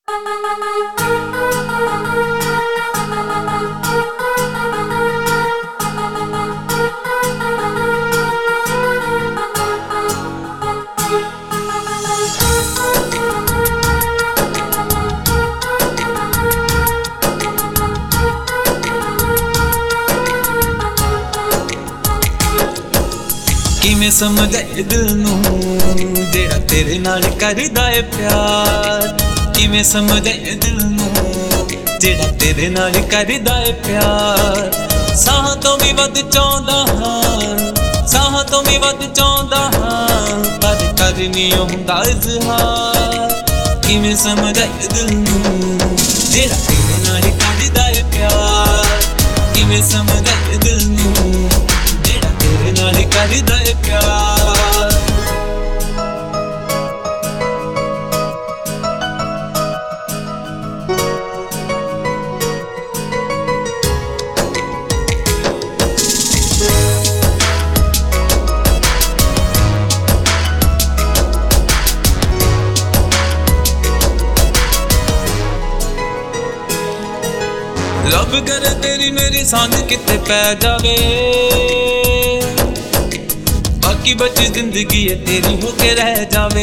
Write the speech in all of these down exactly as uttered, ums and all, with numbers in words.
किवें समझाए दिल नूं जेड़ा तेरे नाल करदा है प्यार। किवें समझाए दिल नूं जेड़ा तेरे नाल करदा है प्यार। साह तो भी वध चाहुंदा हां, साह तो भी वध चाहुंदा हां, पर कर नहीं हुंदा इज़हार। किवें समझाए दिल नूं जेड़ा तेरे नाल करदा है प्यार। किवें समझाए दिल नूं जेड़ा तेरे नाल करदा है प्यार। रब करे तेरी मेरी सांझ किते पै जावे, बाकी बची जिंदगी है तेरी होके रह जावे।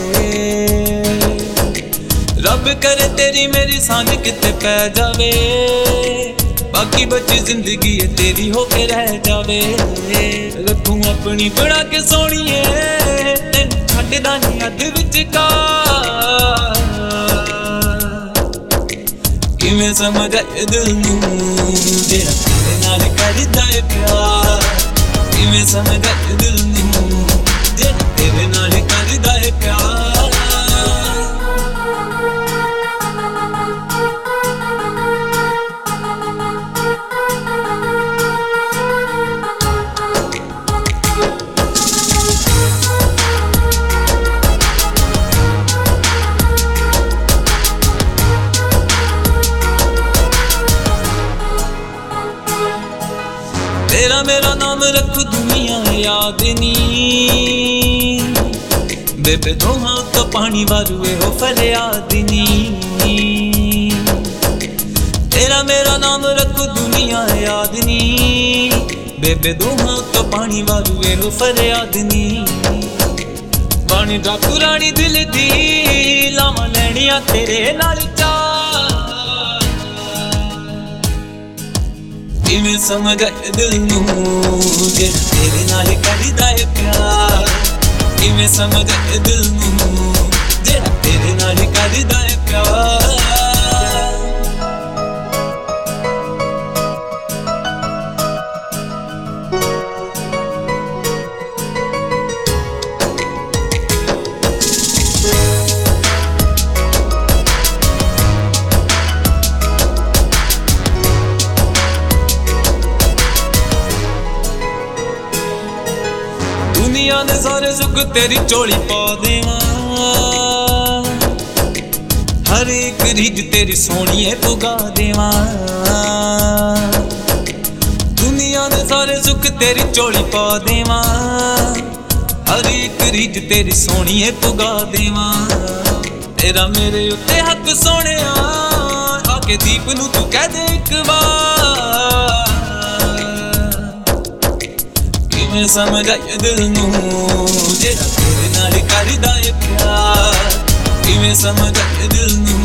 रब करे तेरी मेरी सांझ किते पै जावे, बाकी बची जिंदगी है तेरी होके रह जावे। रखूं अपनी बना के सोहणीए तैनूं छड्डदा नहीं अध विचकार। किवें समझाए दिल नूं जेड़ा तेरे नाल करदा है प्यार। किवें समझाए दिल नूं जेड़ा तेरे नाल करदा है प्यार। तेरा मेरा नाम रख दुनिया याद नी, बेबे दोहां तो पानी वारू हो फरियाद नी। तेरा मेरा नाम रख दुनिया याद नी, बेबे दोहां तो पानी वारू हो फरियाद नी। पानी डाकू रानी दिल दी लावां लैणियां तेरे नाल चार। किवें समझाए दिल नूं जेड़ा तेरे नाल करदा है प्यार। किवें समझाए दिल नूं जेड़ा तेरे नाल करदा है प्यार। दुनिया दे सारे सुख तेरी झोली पा देवां, हर एक रीझ तेरी सोहणीए पुगा देवां। दुनिया दे सारे सुख तेरी झोली पा देवां, हर एक रीझ तेरी सोहणीए पुगा देवां। तेरा मेरे उत्ते हक सोहणिया आके दीप नूं तू कह दे इक बार। किवें समझाए दिल नूं जेड़ा तेरे नाल करदा है प्यार। किवें समझाए दिल नूं